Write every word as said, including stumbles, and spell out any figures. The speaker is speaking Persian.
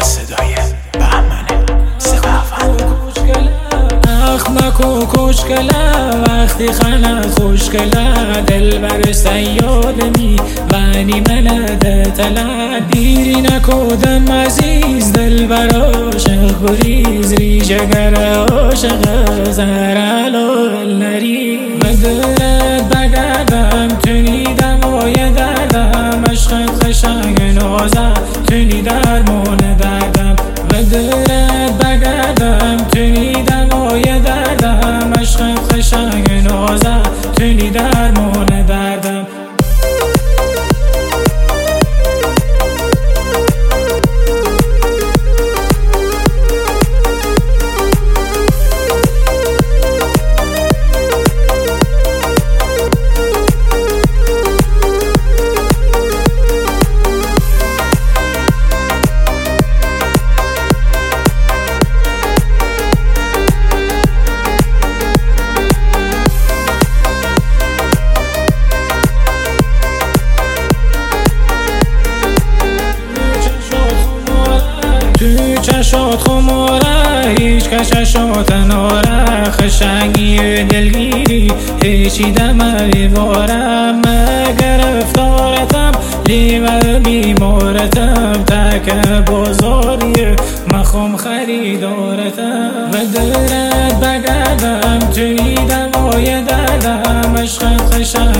صدای بهمن سپهبد. اخمکو کشکله وقتی خلق خوشکله دلبر سیادمی وانی ملده تله دیری نکودم عزیز دلبر عاشق گریز ریشگر عاشق زرالو نری بدرد بگردم تنیدم و یه دردم عشقت قشنگ نازم تنی درمون دردم بدرد بگردم تنیدم و یه دردم عشقت قشنگ نازم تنی درمون دردم. تو چشات خماره هیچ کششات ناره خشنگی دلگیری هیچی دمری بارم گرفتارتم لیور بیمارتم تک بازاری مخم خریدارتم بدرد بگردم تنیدم و یه دردم عشقت خشنگ